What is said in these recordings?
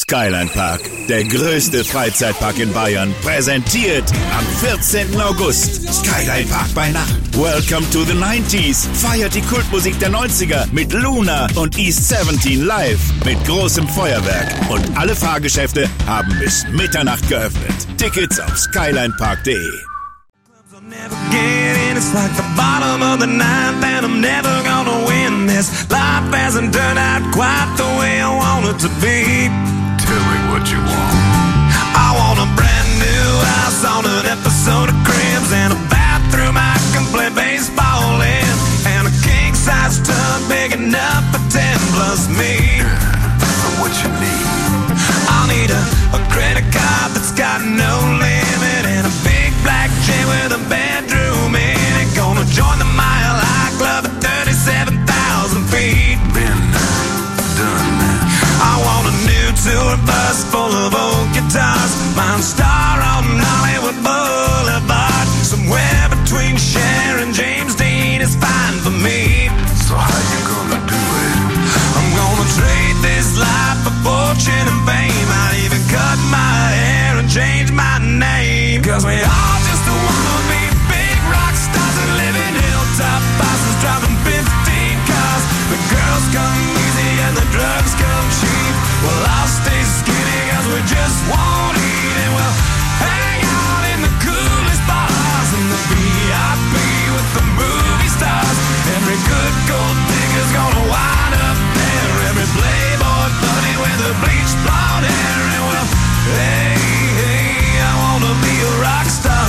Skyline Park, der größte Freizeitpark in Bayern, präsentiert am 14. August. Skyline Park bei Nacht. Welcome to the 90s. Feiert die Kultmusik der 90er mit Luna und East 17 live mit großem Feuerwerk. Und alle Fahrgeschäfte haben bis Mitternacht geöffnet. Tickets auf skylinepark.de. Never get in, it's like the bottom of the ninth, and I'm never gonna win this. Life hasn't turned out quite the way I want it to be. Tell me what you want. I want a brand new house on an episode of Cribs, and a bathroom I can play baseball in, and a king-size tub big enough for 10 plus me. What you need? I'll need a credit card that's got no limit, and a big black chain with a bedroom in it. Gonna join the Mile High Club at 37,000 feet. Been done that. I want a new tour bus full of old guitars. Mine star on Hollywood Boulevard. Somewhere between Cher and James Dean is fine for me. So how you gonna do it? I'm gonna trade this life for fortune and fame. I'd even cut my hair and change my name. Cause we all just wanna be big rock stars and live in hilltop bosses, driving 15 cars. The girls come easy and the drugs come cheap. Well, I'll stay skinny cause we just won't eat, and we'll hang out in the coolest bars in the VIP with the movie stars. Every good gold digger's gonna wind up there. Every playboy bunny with a bleached blonde hair. And well, hey, hey, I wanna be a rock star.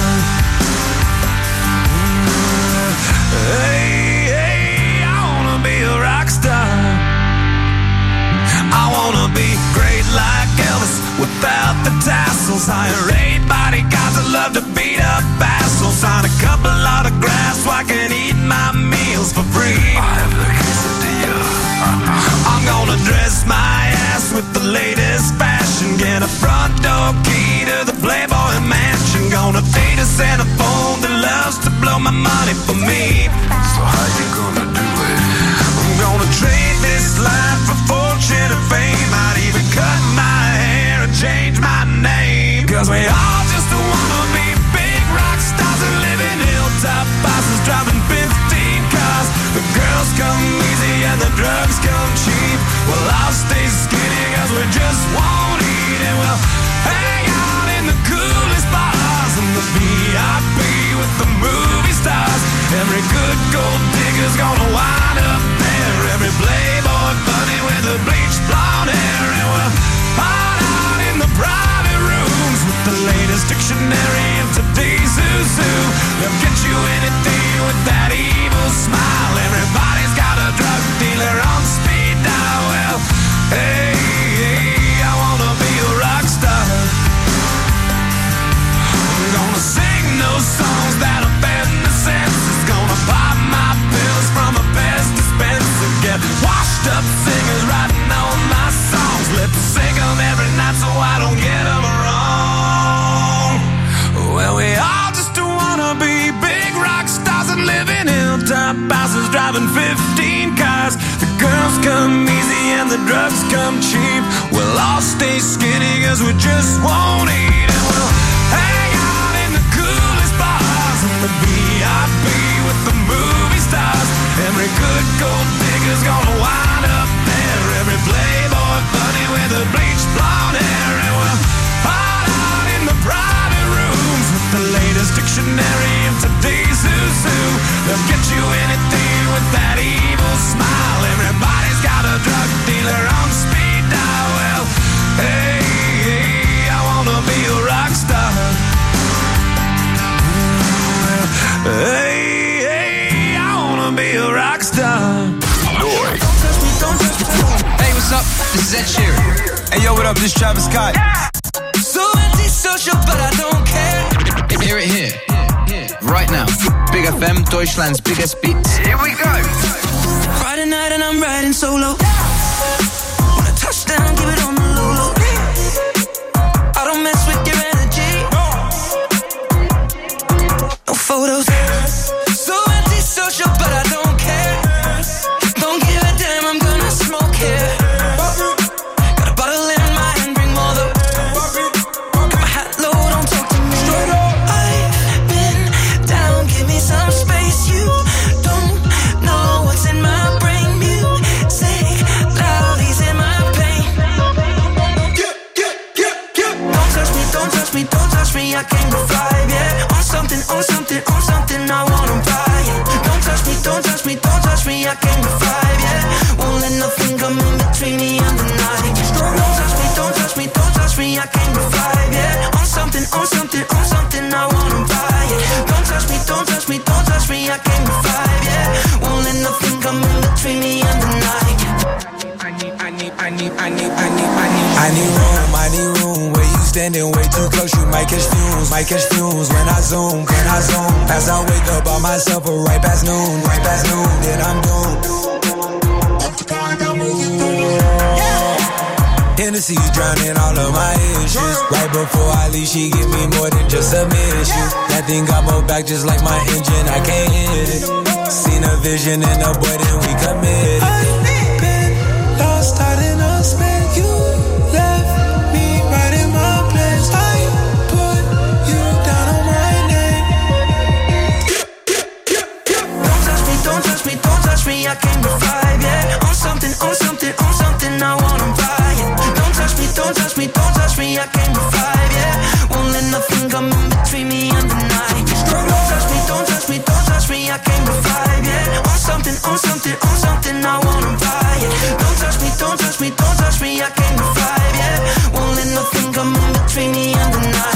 Hey, hey, I wanna be a rock star. I wanna be great like Elvis without the tassels. Hire 8 bodyguards that love to beat up assholes. Sign a couple autographs so I can eat my meals for free. I have the quesadilla. I'm gonna dress my ass with the latest fashion. Get a front door key to the Playboy Mansion. Gonna date a Santa phone that loves to blow my money for me. So how you gonna do it? I'm gonna trade this life for fortune and fame. I'd even cut my hair and change my name. Cause we all just wanna be big rock stars and live in hilltop bosses, driving 15 cars. The girls come easy and the drugs come cheap. Well, I'll stay skinny cause we just won't eat, and we'll hang out in the coolest bars in the VIP with the movie stars. Every good gold digger's gonna wind up there. Every playboy bunny with a bleached blonde hair. And we'll hide out in the private rooms with the latest dictionary of today's who's who. They'll get you anything with that evil smile. Everybody's got a drug dealer on speed dial. Well, hey, hey, I wanna be a rock star. I'm gonna sing those songs that offend the senses. Gonna pop my pills from a best dispenser. Get washed up singers writing all my songs. Lip sync them every night so I don't get them wrong. Well, we all just wanna be big rock stars and live in hilltop houses, driving 15 cars. The girls come easy and the drugs come cheap. We'll all stay skinny cause we just won't eat, and we'll hang out in the coolest bars in the VIP with the movie stars. Every good gold digger's gonna wind up there. Every playboy bunny with a bleached blonde hair. And we'll hide out in the private rooms with the latest dictionary of today's who's who. They'll get you anything with that evil smile. Everybody's got a drug dealer on speed dial. Well, hey, hey, I wanna be a rock star. Hey, hey, I wanna be a rock star. Hey, what's up? This is Ed Sheeran. Hey, yo, what up? This is Travis Scott. So antisocial, but I don't care. Hear it here. Right now. Big FM, Deutschland's biggest beats. Here we go. Friday night and I'm riding solo. When I touch down, give it on the low low. I don't mess with your energy. No photos. So antisocial, but I don't care. Don't give a damn, I'm gonna smoke here. Got a bottle in my hand, bring I came to vibe, yeah. On something, I wanna buy it. Don't touch me, don't touch me, don't touch me, I came to vibe, yeah. Won't let nothing come in between me and the night. Don't touch me, don't touch me, don't touch me, I came to vibe, yeah. On something, I wanna buy it. Don't touch me, don't touch me, don't touch me, I came to vibe, yeah. Won't let nothing come in between me and the night. I need room. Where you standing way too close, you might catch fumes. When I zoom. As I wake up by myself, right past noon, then I'm doomed. Hennessy drowning all of my issues. Right before I leave, she give me more than just a mission. That thing got my back just like my engine, I can't hit it. Seen a vision in a boy, then we committed. I've been lost, I didn't expect you. Left me right in my place. I put you down on my name. Don't touch me, don't touch me, don't touch me, I came to vibe, yeah. On something, I wanna buy it. Don't touch me, don't touch me, don't touch me, I came to vibe, yeah. Won't let nothing come in between me and the night. Don't touch me, don't touch me, don't touch me, I came to vibe, yeah. On something, I wanna buy it. Don't touch me, don't touch me, don't touch me, I came to vibe, yeah. Won't let nothing come in between me and the night.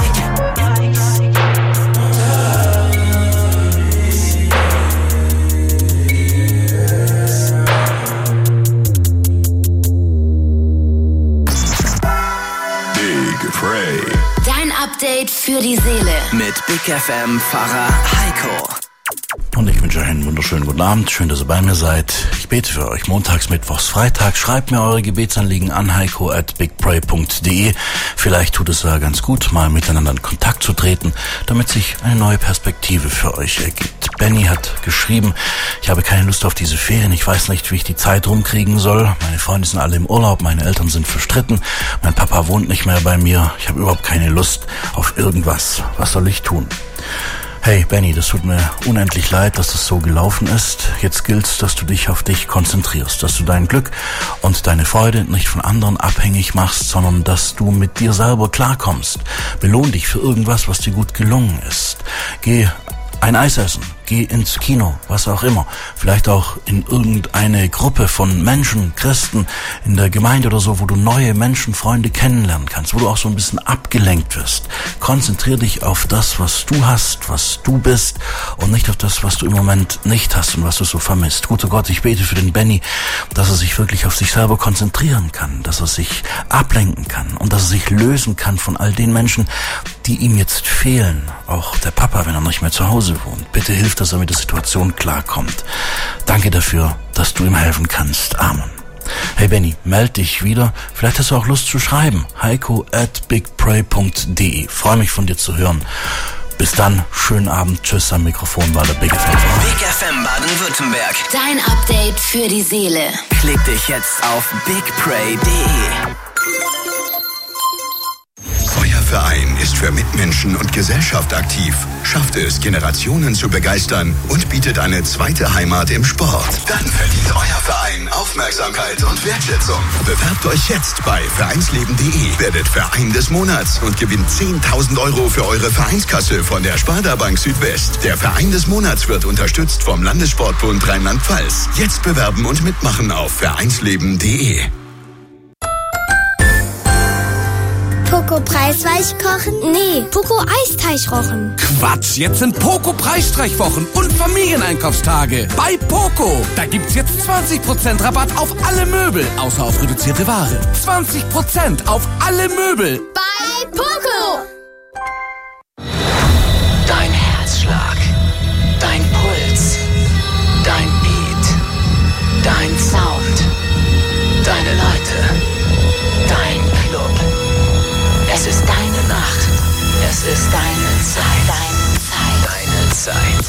Dein Update für die Seele. Mit Big FM Pfarrer Heiko. Und ich wünsche euch einen wunderschönen guten Abend. Schön, dass ihr bei mir seid. Ich bete für euch montags, mittwochs, freitags. Schreibt mir eure Gebetsanliegen an heiko@bigpray.de. Vielleicht tut es ja ganz gut, mal miteinander in Kontakt zu treten, damit sich eine neue Perspektive für euch ergibt. Benny hat geschrieben, ich habe keine Lust auf diese Ferien. Ich weiß nicht, wie ich die Zeit rumkriegen soll. Meine Freunde sind alle im Urlaub, meine Eltern sind verstritten. Mein Papa wohnt nicht mehr bei mir. Ich habe überhaupt keine Lust auf irgendwas. Was soll ich tun? Hey Benny, das tut mir unendlich leid, dass das so gelaufen ist. Jetzt gilt's, dass du dich auf dich konzentrierst, dass du dein Glück und deine Freude nicht von anderen abhängig machst, sondern dass du mit dir selber klarkommst. Belohn dich für irgendwas, was dir gut gelungen ist. Geh ein Eis essen, geh ins Kino, was auch immer. Vielleicht auch in irgendeine Gruppe von Menschen, Christen in der Gemeinde oder so, wo du neue Menschen, Freunde kennenlernen kannst, wo du auch so ein bisschen abgelenkt wirst. Konzentrier dich auf das, was du hast, was du bist und nicht auf das, was du im Moment nicht hast und was du so vermisst. Guter Gott, ich bete für den Benny, dass er sich wirklich auf sich selber konzentrieren kann, dass er sich ablenken kann und dass er sich lösen kann von all den Menschen, die ihm jetzt fehlen. Auch der Papa, wenn er nicht mehr zu Hause wohnt. Bitte hilf, dass er mit der Situation klarkommt. Danke dafür, dass du ihm helfen kannst. Amen. Hey Benny, meld dich wieder. Vielleicht hast du auch Lust zu schreiben. heiko@bigpray.de. Freue mich von dir zu hören. Bis dann, schönen Abend. Tschüss, am Mikrofon war der Big FM. Big FM Baden-Württemberg. Dein Update für die Seele. Klick dich jetzt auf bigpray.de. Euer Verein ist für Mitmenschen und Gesellschaft aktiv, schafft es, Generationen zu begeistern und bietet eine zweite Heimat im Sport. Dann verdient euer Verein Aufmerksamkeit und Wertschätzung. Bewerbt euch jetzt bei vereinsleben.de, werdet Verein des Monats und gewinnt 10.000 € für eure Vereinskasse von der Sparda Bank Südwest. Der Verein des Monats wird unterstützt vom Landessportbund Rheinland-Pfalz. Jetzt bewerben und mitmachen auf vereinsleben.de. Poco Preisweich kochen? Nee, Poco Eisteich rochen. Quatsch, jetzt sind Poco Preisstreichwochen und Familieneinkaufstage bei Poco. Da gibt's jetzt 20% Rabatt auf alle Möbel, außer auf reduzierte Ware. 20% auf alle Möbel. Bei Poco. Dein Herzschlag, dein Puls, dein Beat, dein Sound, deine Leute, dein Club. Es ist deine Nacht. Es ist deine Zeit. Deine Zeit.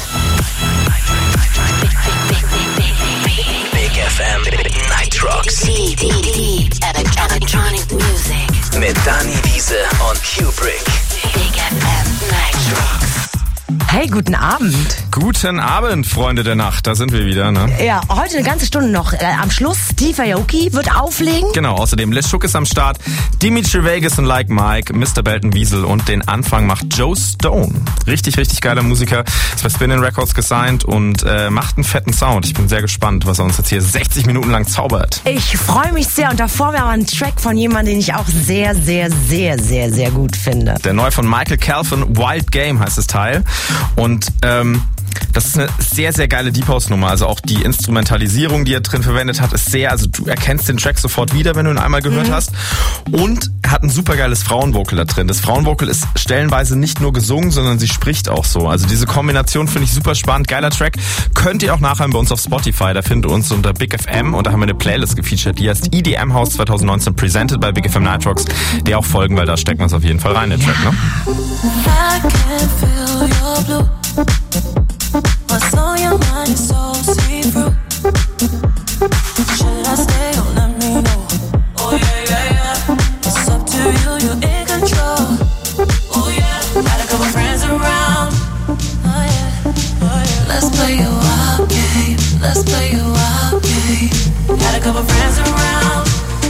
Big FM Night Rocks. Deep Electronic Music. Mit Dani Wiese und Kubrick. Big FM Night Rocks. Hey, guten Abend. Guten Abend, Freunde der Nacht. Da sind wir wieder, ne? Ja, heute eine ganze Stunde noch. Am Schluss Steve Aoki wird auflegen. Genau, außerdem Liz Shook ist am Start, Dimitri Vegas und Like Mike, Mr. Belton Wiesel und den Anfang macht Joe Stone. Richtig, richtig geiler Musiker. Ist bei Spinnin' Records gesigned und macht einen fetten Sound. Ich bin sehr gespannt, was er uns jetzt hier 60 Minuten lang zaubert. Ich freue mich sehr und davor wir haben einen Track von jemandem, den ich auch sehr, sehr, sehr, sehr, sehr gut finde. Der neue von Michael Calfin, Wild Game heißt das Teil. Und das ist eine sehr, sehr geile Deep House Nummer. Also auch die Instrumentalisierung, die er drin verwendet hat, ist sehr, also du erkennst den Track sofort wieder, wenn du ihn einmal gehört hast. Und er hat ein super geiles Frauenvocal da drin. Das Frauenvocal ist stellenweise nicht nur gesungen, sondern sie spricht auch so. Also diese Kombination finde ich super spannend. Geiler Track. Könnt ihr auch nachher bei uns auf Spotify. Da findet ihr uns unter Big FM und da haben wir eine Playlist gefeatured. Die heißt EDM House 2019 presented by Big FM Nightrocks. Der auch folgen, weil da stecken wir es auf jeden Fall rein, der Track, ne? I can feel your blue. What's on your mind is so see-through. Should I stay or let me know? Oh yeah, yeah, yeah. It's up to you, you're in control. Oh yeah, got a couple friends around. Oh yeah, oh yeah. Let's play a wild game. Let's play a wild game. Got a couple friends around.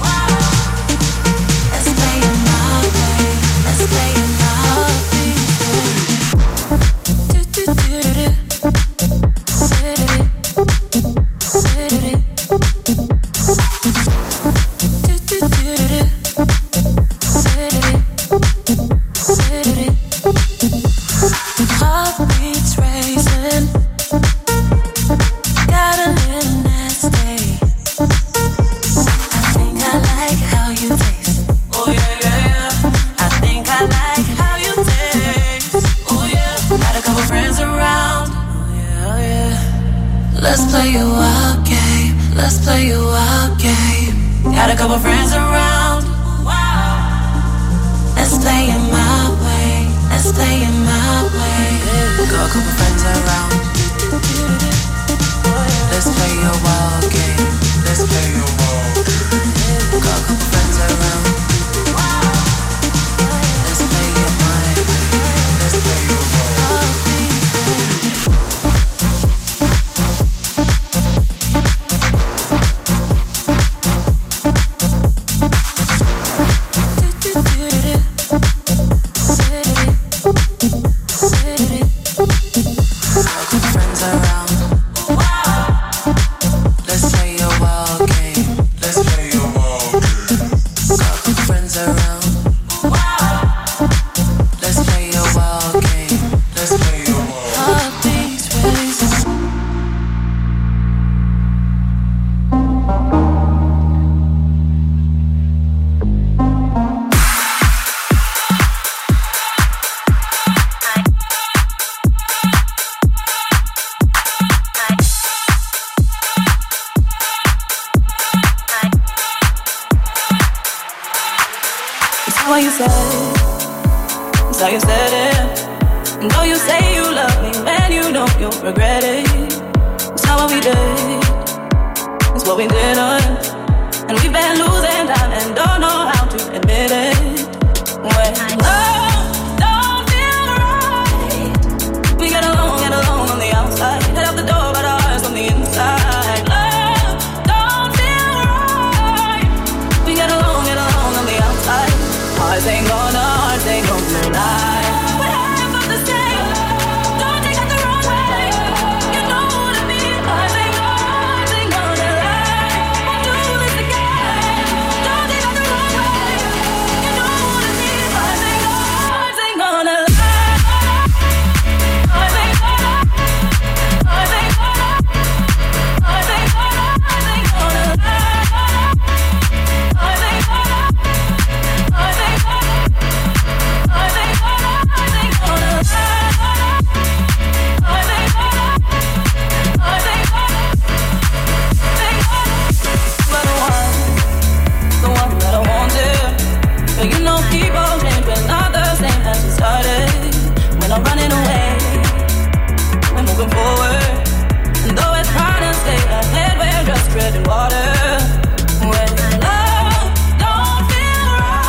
Let's play it my way. Let's play it my way. Heartbeats racing, got a little nasty. I think I like how you taste. Oh yeah, yeah, yeah. I think I like how you taste. Oh yeah, got a couple friends around. Oh yeah, oh yeah. Let's play a wild game. Let's play a wild game. Got a couple friends around. Wow. Let's play it my way. Let's play it my way. Got a couple friends around. Let's play a wild game. Let's play a wild game. Got a couple friends around. Let's play it my way. Let's play a wild game.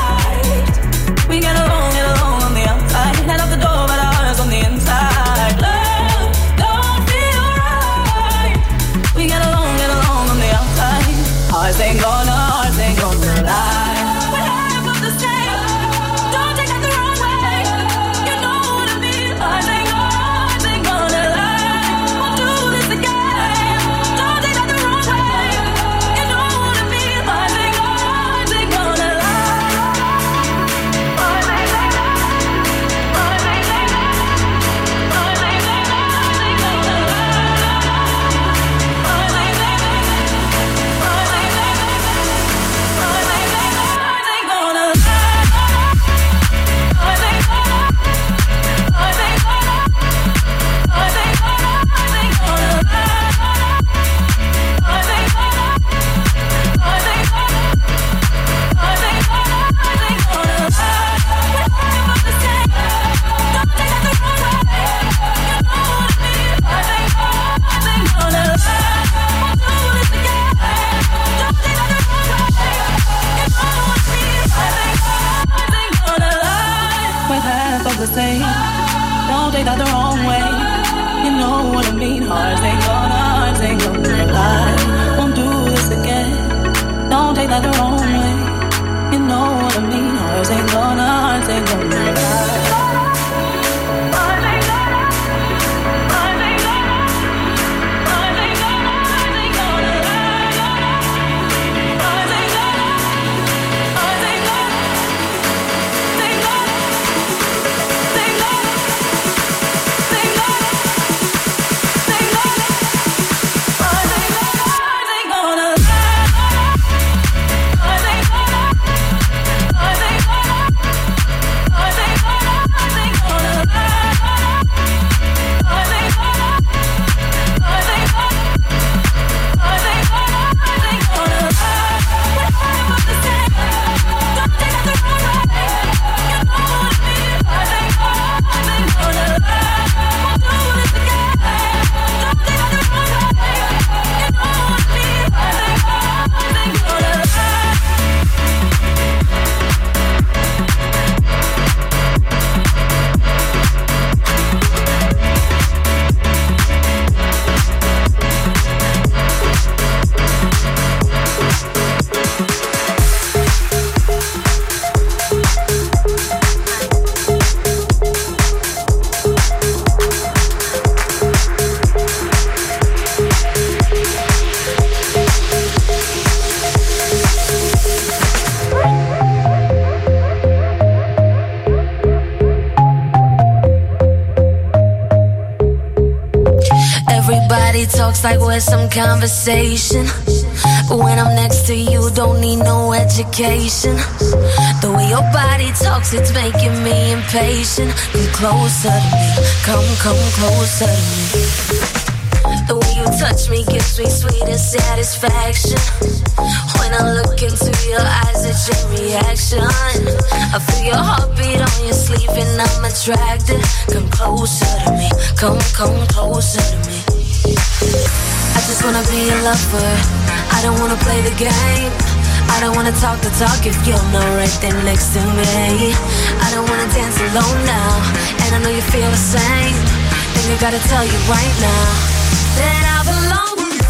Get along on the outside. Head out the door, but ours on the inside. Love the same. Don't take that the wrong way. You know what I mean. Hearts ain't gonna lie. Won't do this again. Don't take that the wrong way. You know what I mean. Hearts ain't gonna lie. Talks like we're some conversation, but when I'm next to you, don't need no education. The way your body talks, it's making me impatient. Come closer to me, come closer to me. The way you touch me gives me sweetest satisfaction. When I look into your eyes, it's your reaction. I feel your heartbeat on your sleeve and I'm attracted. Come closer to me, come closer to me. I just wanna be a lover, I don't wanna play the game. I don't wanna talk the talk if you're not right there next to me. I don't wanna dance alone now, and I know you feel the same. Think I gotta tell you right now that I belong with you.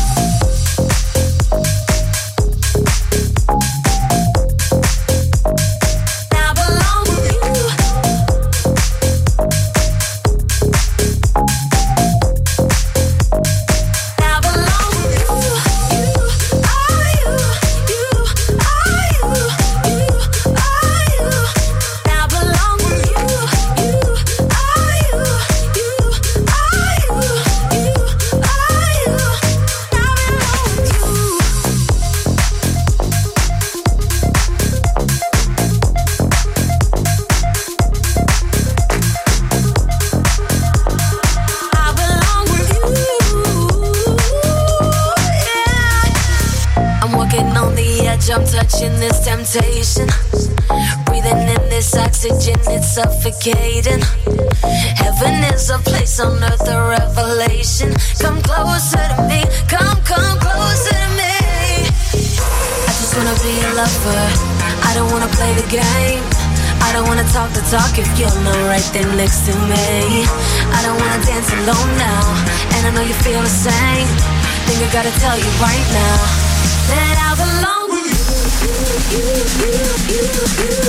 I'm touching this temptation, breathing in this oxygen, it's suffocating. Heaven is a place on earth, a revelation. Come closer to me, come closer to me. I just wanna be a lover, I don't wanna play the game. I don't wanna talk the talk if you're not right there next to me. I don't wanna dance alone now, and I know you feel the same. Think I gotta tell you right now that I belong with you.